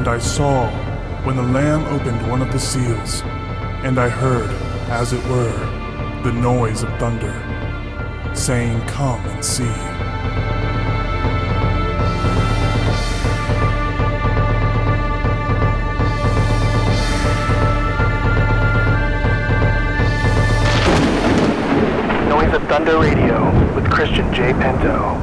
And I saw when the Lamb opened one of the seals, and I heard, as it were, the noise of thunder, saying, "Come and see." Noise of Thunder Radio with Christian J. Pinto.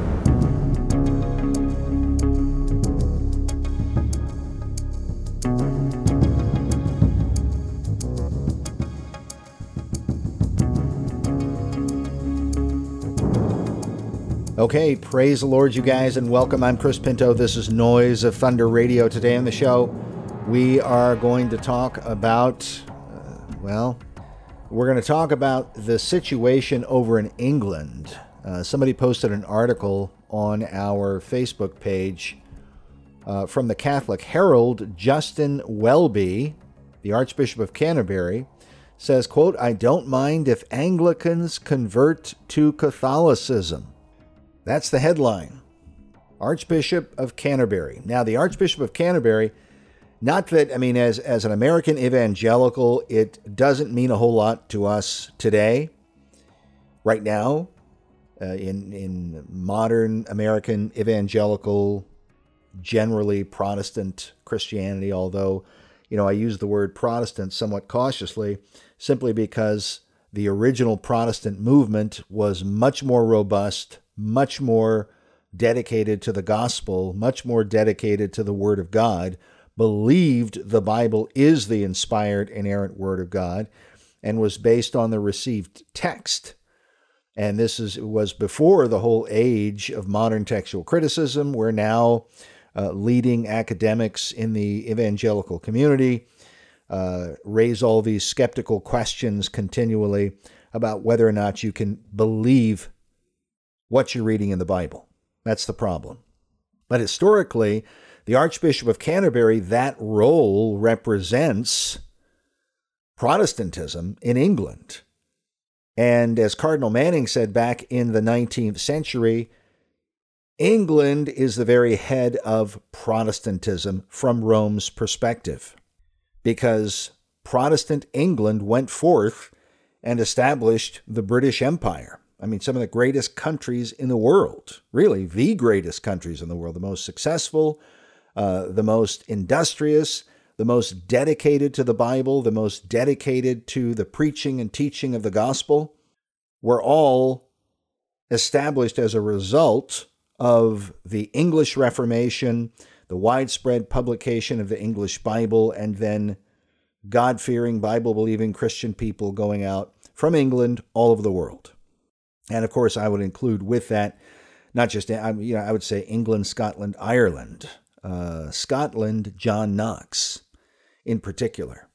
Okay, praise the Lord, you guys, and welcome. I'm Chris Pinto. This is Noise of Thunder Radio. Today on the show, we are going to talk about, we're going to talk about the situation over in England. Somebody posted an article on our Facebook page from the Catholic Herald. Justin Welby, the Archbishop of Canterbury, says, quote, "I don't mind if Anglicans convert to Catholicism." That's the headline. Archbishop of Canterbury. Now, the Archbishop of Canterbury, not that, as an American evangelical, it doesn't mean a whole lot to us today. Right now, in modern American evangelical, generally Protestant Christianity, although, I use the word Protestant somewhat cautiously, simply because the original Protestant movement was much more robust, much more dedicated to the gospel, much more dedicated to the Word of God, believed the Bible is the inspired, inerrant Word of God, and was based on the received text. And this was before the whole age of modern textual criticism, where now leading academics in the evangelical community raise all these skeptical questions continually about whether or not you can believe what you're reading in the Bible. That's the problem. But historically, the Archbishop of Canterbury, that role represents Protestantism in England. And as Cardinal Manning said back in the 19th century, England is the very head of Protestantism from Rome's perspective, because Protestant England went forth and established the British Empire. Some of the greatest countries in the world, really the greatest countries in the world, the most successful, the most industrious, the most dedicated to the Bible, the most dedicated to the preaching and teaching of the gospel, were all established as a result of the English Reformation, the widespread publication of the English Bible, and then God-fearing, Bible-believing Christian people going out from England all over the world. And of course, I would include with that, not just, I would say England, Scotland, Ireland, Scotland, John Knox in particular.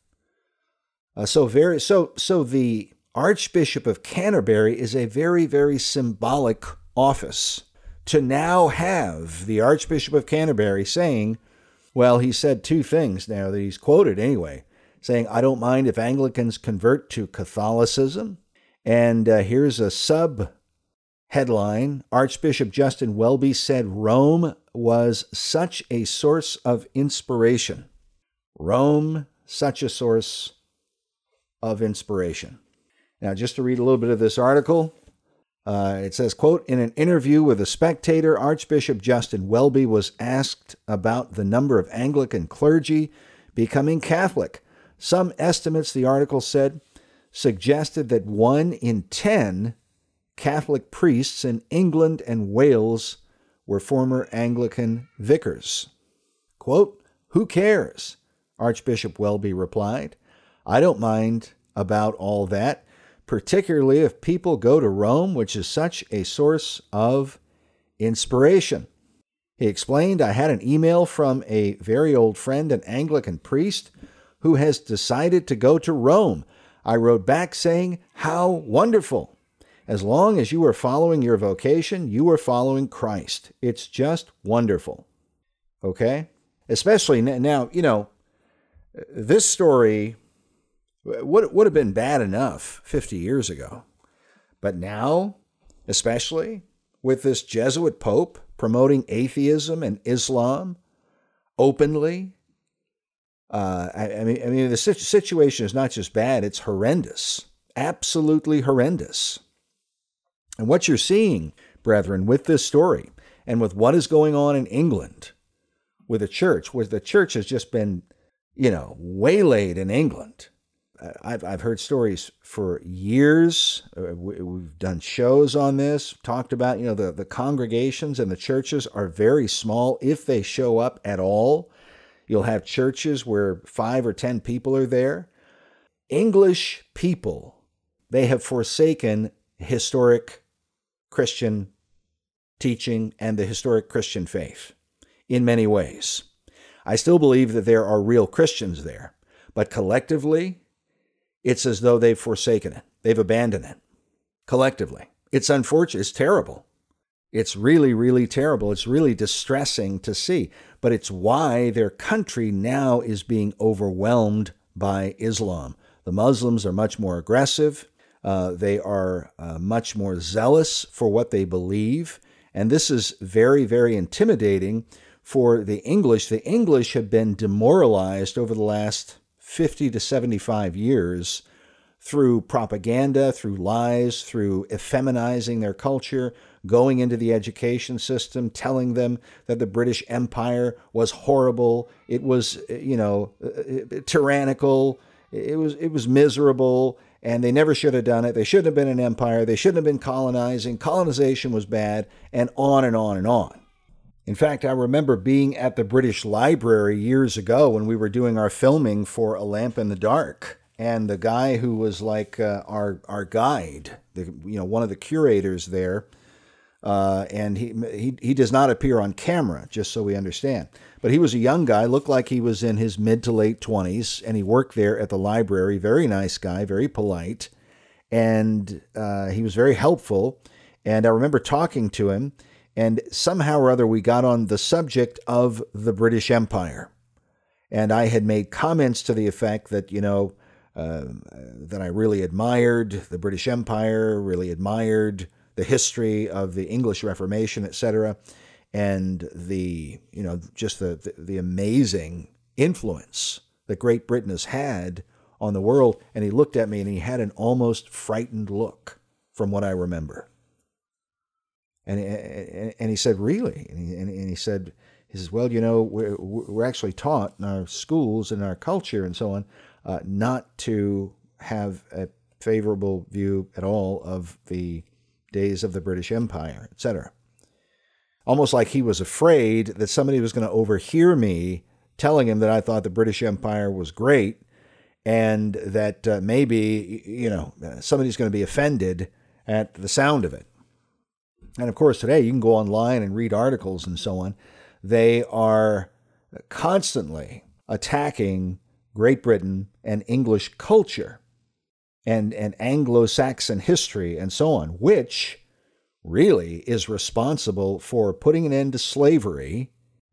So the Archbishop of Canterbury is a very, very symbolic office. To now have the Archbishop of Canterbury saying, well, he said two things now that he's quoted anyway, saying, "I don't mind if Anglicans convert to Catholicism." And here's a sub-headline. Archbishop Justin Welby said Rome was such a source of inspiration. Rome, such a source of inspiration. Now, just to read a little bit of this article, it says, quote, "In an interview with The Spectator, Archbishop Justin Welby was asked about the number of Anglican clergy becoming Catholic. Some estimates," the article said, "suggested that 1 in 10 Catholic priests in England and Wales were former Anglican vicars." Quote, "Who cares?" Archbishop Welby replied. "I don't mind about all that, particularly if people go to Rome, which is such a source of inspiration." He explained, "I had an email from a very old friend, an Anglican priest, who has decided to go to Rome. I wrote back saying, 'How wonderful. As long as you are following your vocation, you are following Christ. It's just wonderful.'" Okay? Especially now, this story would have been bad enough 50 years ago. But now, especially with this Jesuit Pope promoting atheism and Islam openly I mean, the situation is not just bad, it's horrendous, absolutely horrendous. And what you're seeing, brethren, with this story and with what is going on in England with the church, where the church has just been, waylaid in England. I've heard stories for years. We've done shows on this, talked about, the congregations and the churches are very small if they show up at all. You'll have churches where 5 or 10 people are there. English people, they have forsaken historic Christian teaching and the historic Christian faith in many ways. I still believe that there are real Christians there, but collectively, it's as though they've forsaken it. They've abandoned it. Collectively. It's unfortunate. It's terrible. It's really, really terrible. It's really distressing to see. But it's why their country now is being overwhelmed by Islam. The Muslims are much more aggressive. They are much more zealous for what they believe. And this is very, very intimidating for the English. The English have been demoralized over the last 50 to 75 years through propaganda, through lies, through effeminizing their culture, going into the education system, telling them that the British Empire was horrible. It was, tyrannical. It was miserable, and they never should have done it. They shouldn't have been an empire. They shouldn't have been colonizing. Colonization was bad, and on and on and on. In fact, I remember being at the British Library years ago when we were doing our filming for A Lamp in the Dark, and the guy who was like our guide, one of the curators there, and he does not appear on camera, just so we understand. But he was a young guy, looked like he was in his mid to late 20s, and he worked there at the library. Very nice guy, very polite, and he was very helpful. And I remember talking to him, and somehow or other we got on the subject of the British Empire. And I had made comments to the effect that, that I really admired the British Empire, really admired the history of the English Reformation, etc., and the amazing influence that Great Britain has had on the world. And he looked at me and he had an almost frightened look from what I remember. And he said, really? And he said, well, we're actually taught in our schools and our culture and so on not to have a favorable view at all of the days of the British Empire, etc. Almost like he was afraid that somebody was going to overhear me telling him that I thought the British Empire was great and that maybe, somebody's going to be offended at the sound of it. And of course, today you can go online and read articles and so on. They are constantly attacking Great Britain and English culture and Anglo-Saxon history and so on, which really is responsible for putting an end to slavery,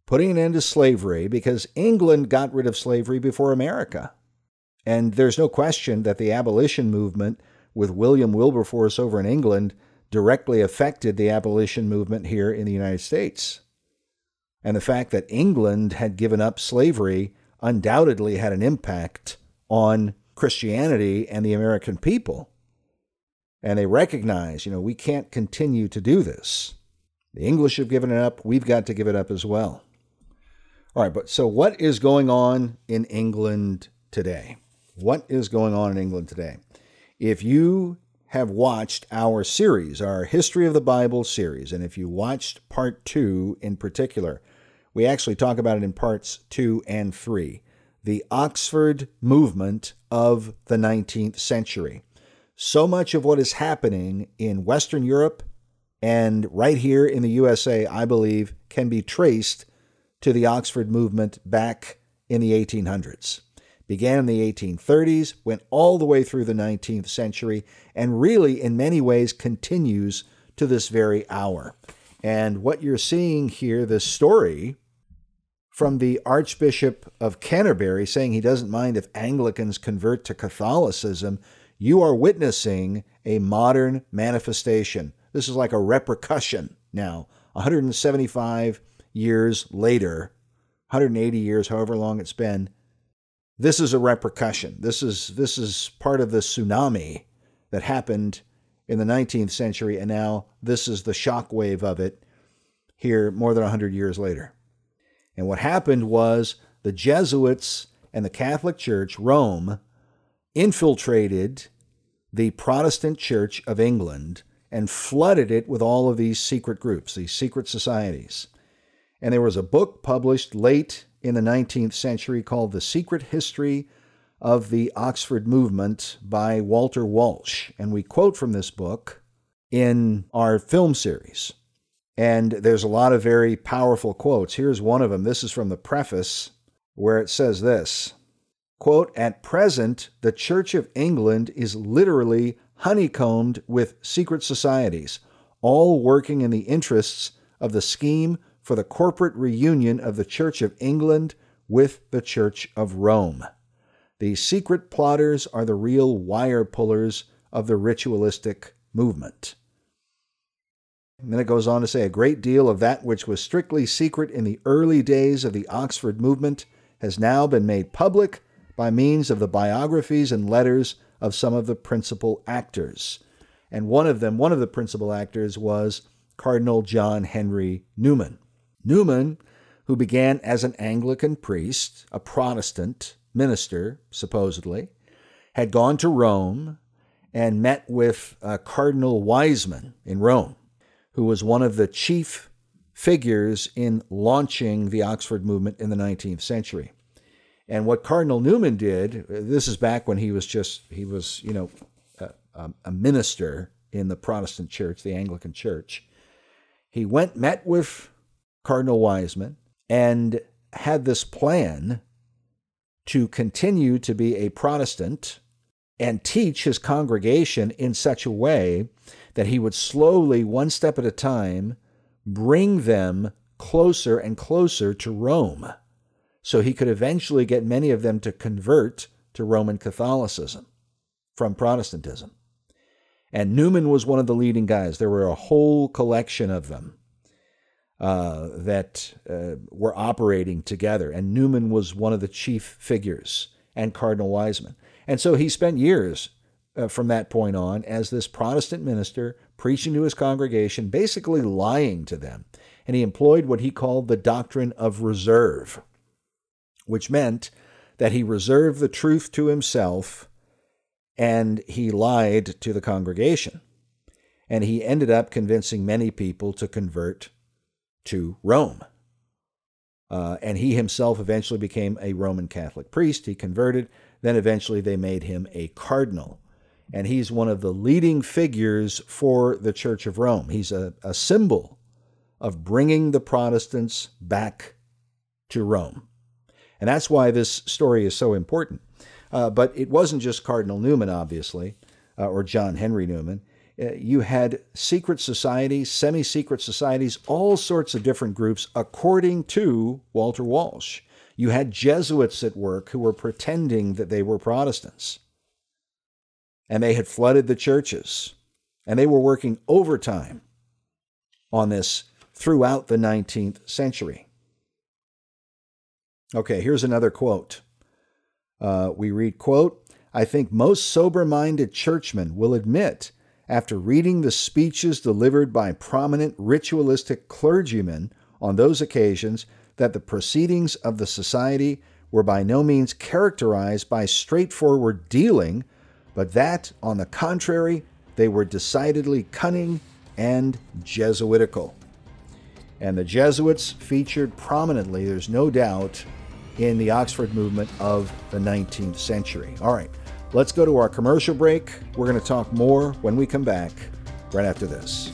because England got rid of slavery before America. And there's no question that the abolition movement with William Wilberforce over in England directly affected the abolition movement here in the United States. And the fact that England had given up slavery undoubtedly had an impact on Christianity and the American people. And they recognize, we can't continue to do this. The English have given it up. We've got to give it up as well. All right, but so what is going on in England today? What is going on in England today? If you have watched our series, our History of the Bible series, and if you watched part 2 in particular, we actually talk about it in parts 2 and 3, the Oxford movement of the 19th century. So much of what is happening in Western Europe and right here in the USA, I believe, can be traced to the Oxford movement back in the 1800s. Began in the 1830s, went all the way through the 19th century, and really, in many ways, continues to this very hour. And what you're seeing here, this story from the Archbishop of Canterbury saying he doesn't mind if Anglicans convert to Catholicism, you are witnessing a modern manifestation. This is like a repercussion now, 175 years later, 180 years, however long it's been. this is a repercussion. This is part of the tsunami that happened in the 19th century, and now this is the shockwave of it here more than 100 years later. And what happened was the Jesuits and the Catholic Church, Rome, infiltrated the Protestant Church of England and flooded it with all of these secret groups, these secret societies. And there was a book published late in the 19th century called The Secret History of the Oxford Movement by Walter Walsh. And we quote from this book in our film series. And there's a lot of very powerful quotes. Here's one of them. This is from the preface, where it says this, quote, "At present, the Church of England is literally honeycombed with secret societies, all working in the interests of the scheme for the corporate reunion of the Church of England with the Church of Rome. These secret plotters are the real wire pullers of the ritualistic movement." And then it goes on to say, "A great deal of that which was strictly secret in the early days of the Oxford movement has now been made public by means of the biographies and letters of some of the principal actors." And one of the principal actors was Cardinal John Henry Newman. Newman, who began as an Anglican priest, a Protestant minister, supposedly, had gone to Rome and met with Cardinal Wiseman in Rome, who was one of the chief figures in launching the Oxford movement in the 19th century. And what Cardinal Newman did, this is back when he was a minister in the Protestant church, the Anglican church. He met with Cardinal Wiseman and had this plan to continue to be a Protestant and teach his congregation in such a way that he would slowly, one step at a time, bring them closer and closer to Rome, so he could eventually get many of them to convert to Roman Catholicism from Protestantism. And Newman was one of the leading guys. There were a whole collection of them that were operating together, and Newman was one of the chief figures, and Cardinal Wiseman. And so he spent years from that point on as this Protestant minister preaching to his congregation, basically lying to them. And he employed what he called the doctrine of reserve, which meant that he reserved the truth to himself and he lied to the congregation. And he ended up convincing many people to convert to Rome. And he himself eventually became a Roman Catholic priest. He converted. Then eventually they made him a cardinal. And he's one of the leading figures for the Church of Rome. He's a symbol of bringing the Protestants back to Rome. And that's why this story is so important. But it wasn't just Cardinal Newman, obviously, or John Henry Newman. You had secret societies, semi-secret societies, all sorts of different groups, according to Walter Walsh. You had Jesuits at work who were pretending that they were Protestants. And they had flooded the churches. And they were working overtime on this throughout the 19th century. Okay, here's another quote. We read, quote, "I think most sober-minded churchmen will admit, after reading the speeches delivered by prominent ritualistic clergymen on those occasions, that the proceedings of the society were by no means characterized by straightforward dealing, but that, on the contrary, they were decidedly cunning and Jesuitical." And the Jesuits featured prominently, there's no doubt, in the Oxford movement of the 19th century. All right, let's go to our commercial break. We're going to talk more when we come back right after this.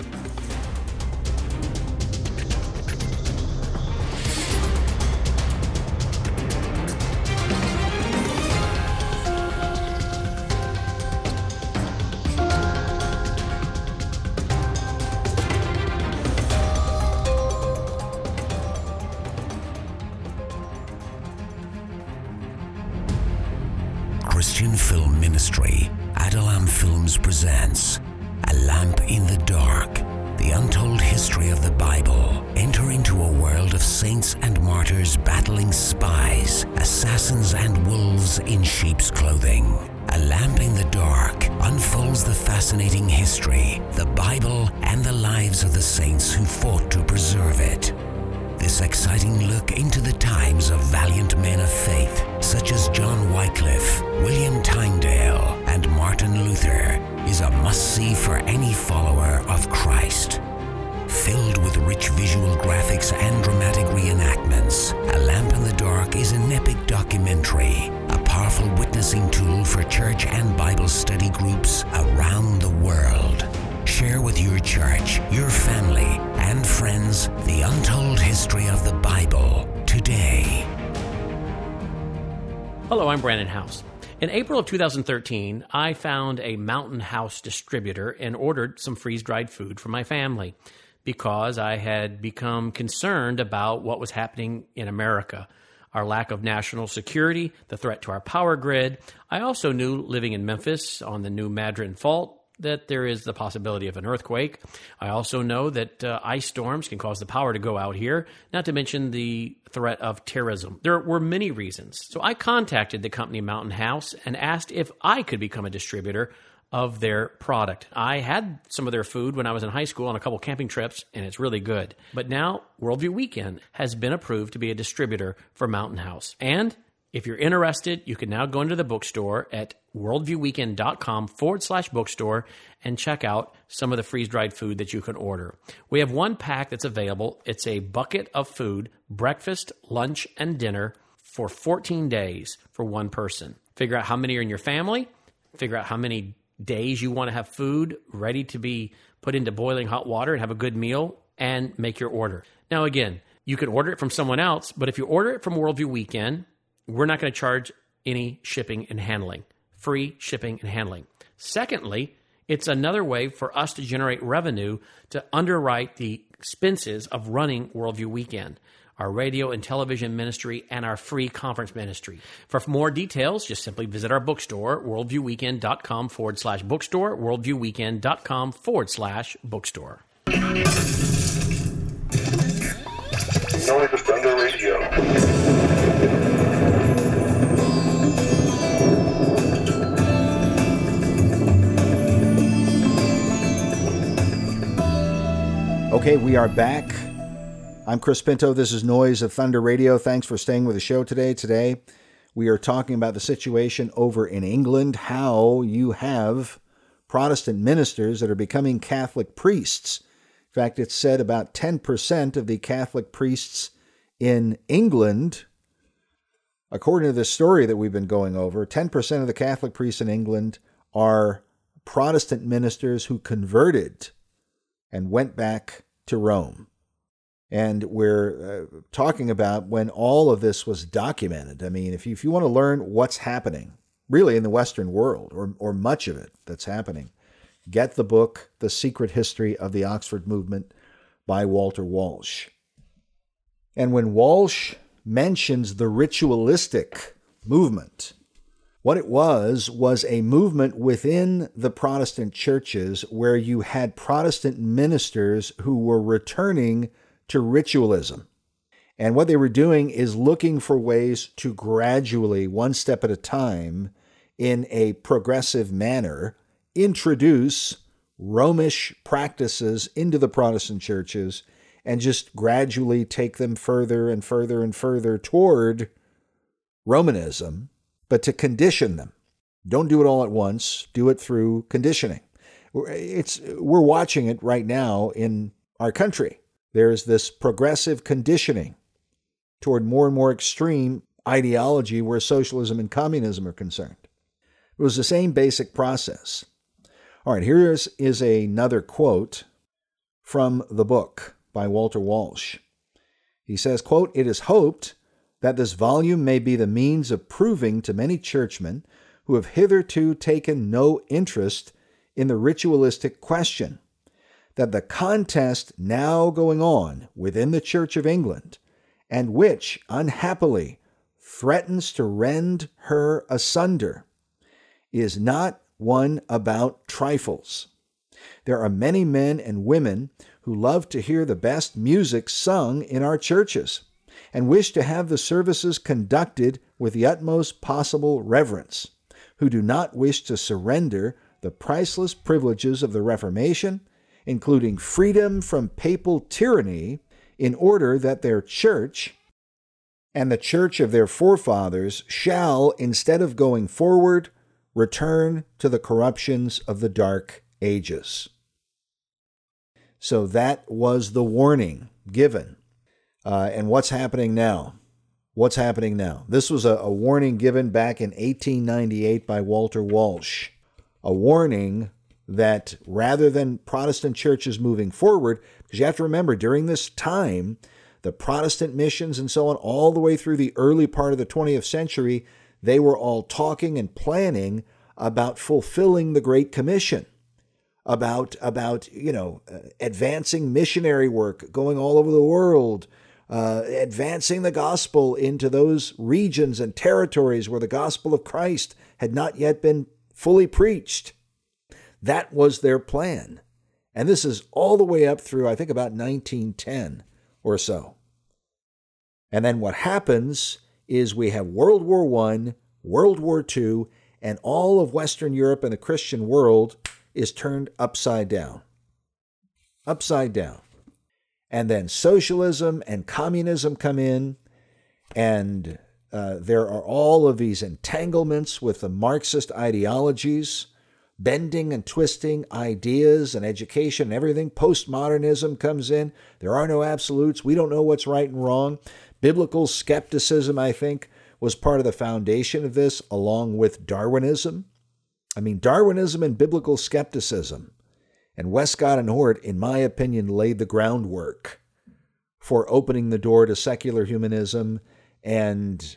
Christian Film Ministry, Adulam Films presents A Lamp in the Dark, the untold history of the Bible. Enter into a world of saints and martyrs battling spies, mysteries, assassins and wolves in sheep's clothing. A Lamp in the Dark unfolds the fascinating history, the Bible, and the lives of the saints who fought to preserve it. This exciting look into the times of valiant men of faith, such as John Wycliffe, William Tyndale, and Martin Luther, is a must-see for any follower of Christ. Filled with rich visual graphics and dramatic reenactments, A Lamp in the Dark is an epic documentary, a powerful witnessing tool for church and Bible study groups around the world. Share with your church, your family, and friends the untold history of the Bible today. Hello, I'm Brandon House. In April of 2013, I found a Mountain House distributor and ordered some freeze-dried food for my family because I had become concerned about what was happening in America, our lack of national security, the threat to our power grid. I also knew, living in Memphis on the New Madryn Fault, that there is the possibility of an earthquake. I also know that ice storms can cause the power to go out here, not to mention the threat of terrorism. There were many reasons. So I contacted the company Mountain House and asked if I could become a distributor of their product. I had some of their food when I was in high school on a couple camping trips, and it's really good. But now Worldview Weekend has been approved to be a distributor for Mountain House. And if you're interested, you can now go into the bookstore at worldviewweekend.com/bookstore and check out some of the freeze-dried food that you can order. We have one pack that's available. It's a bucket of food, breakfast, lunch, and dinner for 14 days for one person. Figure out how many are in your family, figure out how many days you want to have food ready to be put into boiling hot water and have a good meal, and make your order. Now, again, you can order it from someone else, but if you order it from Worldview Weekend, we're not going to charge any shipping and handling, free shipping and handling. Secondly, it's another way for us to generate revenue to underwrite the expenses of running Worldview Weekend, our radio and television ministry, and our free conference ministry. For more details, just simply visit our bookstore, worldviewweekend.com/bookstore, worldviewweekend.com/bookstore. Noise of Thunder Radio. Okay, we are back. I'm Chris Pinto. This is Noise of Thunder Radio. Thanks for staying with the show today. Today, we are talking about the situation over in England, how you have Protestant ministers that are becoming Catholic priests. In fact, it's said about 10% of the Catholic priests in England, according to the story that we've been going over, 10% of the Catholic priests in England are Protestant ministers who converted and went back to Rome. And we're talking about when all of this was documented. I mean, if you want to learn what's happening, really in the Western world, or much of it that's happening, get the book, The Secret History of the Oxford Movement by Walter Walsh. And when Walsh mentions the ritualistic movement, what it was a movement within the Protestant churches where you had Protestant ministers who were returning to ritualism. And what they were doing is looking for ways to gradually, one step at a time, in a progressive manner, introduce Romish practices into the Protestant churches and just gradually take them further and further and further toward Romanism, but to condition them. Don't do it all at once. Do it through conditioning. We're watching it right now in our country. There's this progressive conditioning toward more and more extreme ideology where socialism and communism are concerned. It was the same basic process. All right, here is another quote from the book by Walter Walsh. He says, quote, "It is hoped that this volume may be the means of proving to many churchmen who have hitherto taken no interest in the ritualistic question that the contest now going on within the Church of England, and which, unhappily, threatens to rend her asunder, is not one about trifles. There are many men and women who love to hear the best music sung in our churches, and wish to have the services conducted with the utmost possible reverence, who do not wish to surrender the priceless privileges of the Reformation, including freedom from papal tyranny, in order that their church and the church of their forefathers shall, instead of going forward, return to the corruptions of the dark ages. So that was the warning given. And what's happening now? What's happening now? This was a warning given back in 1898 by Walter Walsh. A warning that rather than Protestant churches moving forward, because you have to remember, during this time, the Protestant missions and so on, all the way through the early part of the 20th century, they were all talking and planning about fulfilling the Great Commission, about advancing missionary work, going all over the world, advancing the gospel into those regions and territories where the gospel of Christ had not yet been fully preached. That was their plan. And this is all the way up through, I think, about 1910 or so. And then what happens is we have World War I, World War II, and all of Western Europe and the Christian world is turned upside down. Upside down. And then socialism and communism come in, and there are all of these entanglements with the Marxist ideologies, bending and twisting ideas and education and everything. Postmodernism comes in. There are no absolutes. We don't know what's right and wrong. Biblical skepticism, I think, was part of the foundation of this, along with Darwinism. I mean, Darwinism and biblical skepticism. And Westcott and Hort, in my opinion, laid the groundwork for opening the door to secular humanism and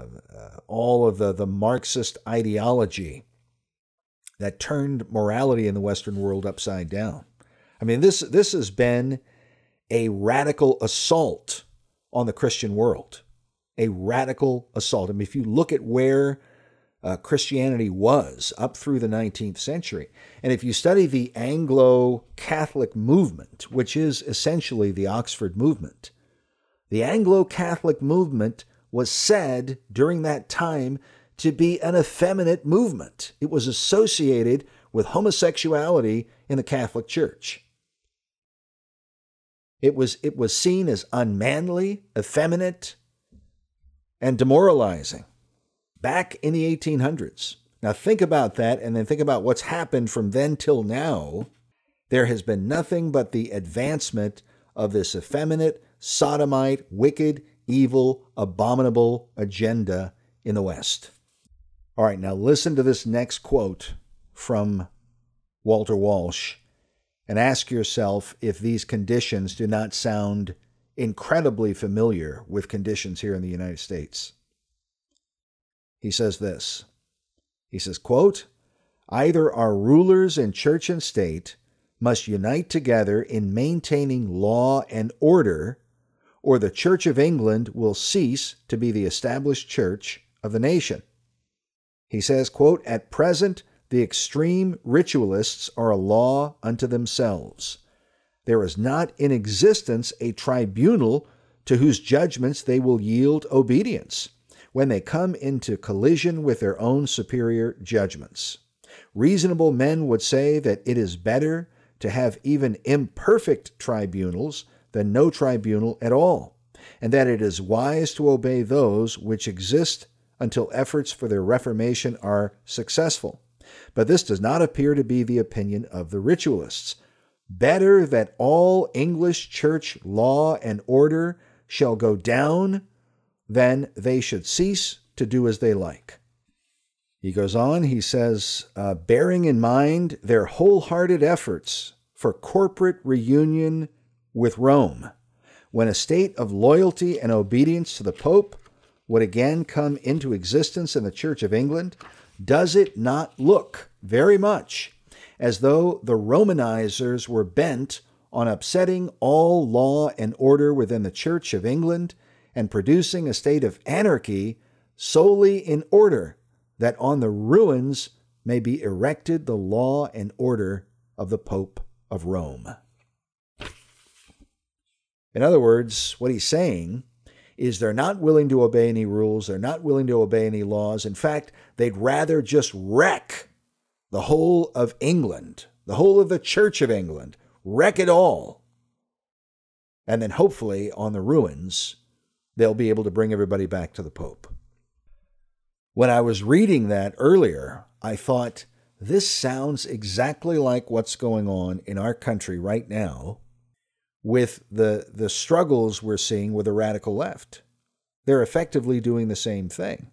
all of the Marxist ideology that turned morality in the Western world upside down. I mean, this has been a radical assault on the Christian world, a radical assault. I mean, if you look at where Christianity was up through the 19th century, and if you study the Anglo-Catholic movement, which is essentially the Oxford movement, the Anglo-Catholic movement was said during that time to be an effeminate movement. It was associated with homosexuality in the Catholic Church. It was seen as unmanly, effeminate, and demoralizing back in the 1800s. Now think about that, and then think about what's happened from then till now. There has been nothing but the advancement of this effeminate, sodomite, wicked, evil, abominable agenda in the West. All right, now listen to this next quote from Walter Walsh and ask yourself if these conditions do not sound incredibly familiar with conditions here in the United States. He says this. He says, quote, "Either our rulers in church and state must unite together in maintaining law and order, or the Church of England will cease to be the established church of the nation." He says, quote, "At present, the extreme ritualists are a law unto themselves. There is not in existence a tribunal to whose judgments they will yield obedience when they come into collision with their own superior judgments. Reasonable men would say that it is better to have even imperfect tribunals than no tribunal at all, and that it is wise to obey those which exist until efforts for their reformation are successful. But this does not appear to be the opinion of the ritualists. Better that all English church law and order shall go down than they should cease to do as they like." He goes on, he says, bearing in mind their wholehearted efforts for corporate reunion with Rome, when a state of loyalty and obedience to the Pope would again come into existence in the Church of England, does it not look very much as though the Romanizers were bent on upsetting all law and order within the Church of England and producing a state of anarchy solely in order that on the ruins may be erected the law and order of the Pope of Rome? In other words, what he's saying is they're not willing to obey any rules. They're not willing to obey any laws. In fact, they'd rather just wreck the whole of England, the whole of the Church of England, wreck it all. And then hopefully on the ruins, they'll be able to bring everybody back to the Pope. When I was reading that earlier, I thought, this sounds exactly like what's going on in our country right now with the struggles we're seeing with the radical left. They're effectively doing the same thing.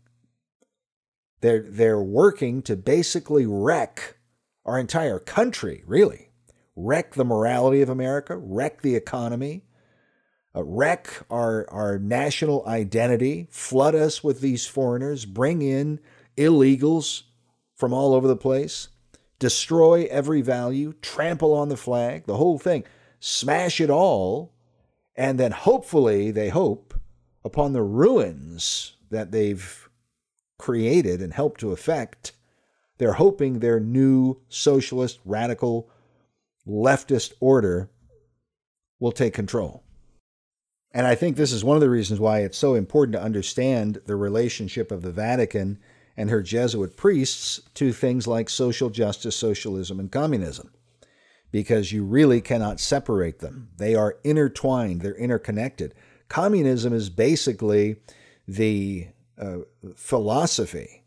They're working to basically wreck our entire country, really. Wreck the morality of America, wreck the economy, wreck our national identity, flood us with these foreigners, bring in illegals from all over the place, destroy every value, trample on the flag, the whole thing, smash it all, and then hopefully, they hope, upon the ruins that they've created and helped to effect, they're hoping their new socialist, radical, leftist order will take control. And I think this is one of the reasons why it's so important to understand the relationship of the Vatican and her Jesuit priests to things like social justice, socialism, and communism, because you really cannot separate them. They are intertwined. They're interconnected. Communism is basically the philosophy,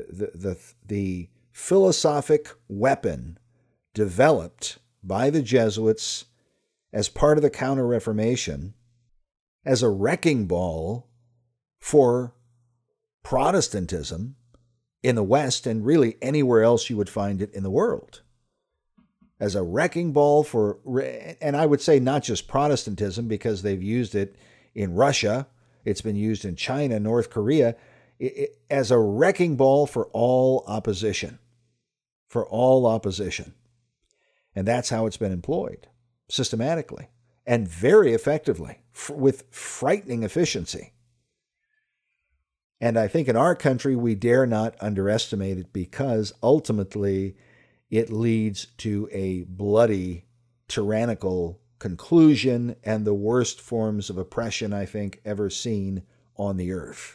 the philosophic weapon developed by the Jesuits as part of the Counter-Reformation as a wrecking ball for Protestantism in the West and really anywhere else you would find it in the world. As a wrecking ball for, and I would say not just Protestantism, because they've used it in Russia, it's been used in China, North Korea, as a wrecking ball for all opposition. For all opposition. And that's how it's been employed, systematically, and very effectively, with frightening efficiency. And I think in our country, we dare not underestimate it, because ultimately it leads to a bloody, tyrannical conclusion and the worst forms of oppression, I think, ever seen on the earth.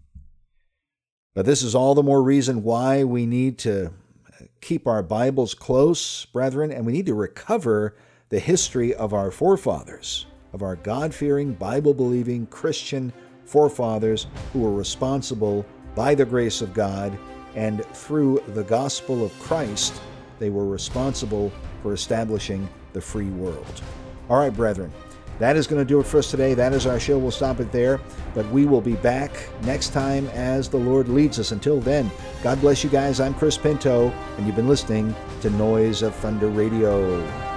But this is all the more reason why we need to keep our Bibles close, brethren, and we need to recover the history of our forefathers, of our God-fearing, Bible-believing Christian forefathers who were responsible by the grace of God and through the gospel of Christ, they were responsible for establishing the free world. All right, brethren, that is going to do it for us today. That is our show. We'll stop it there, but we will be back next time as the Lord leads us. Until then, God bless you guys. I'm Chris Pinto, and you've been listening to Noise of Thunder Radio.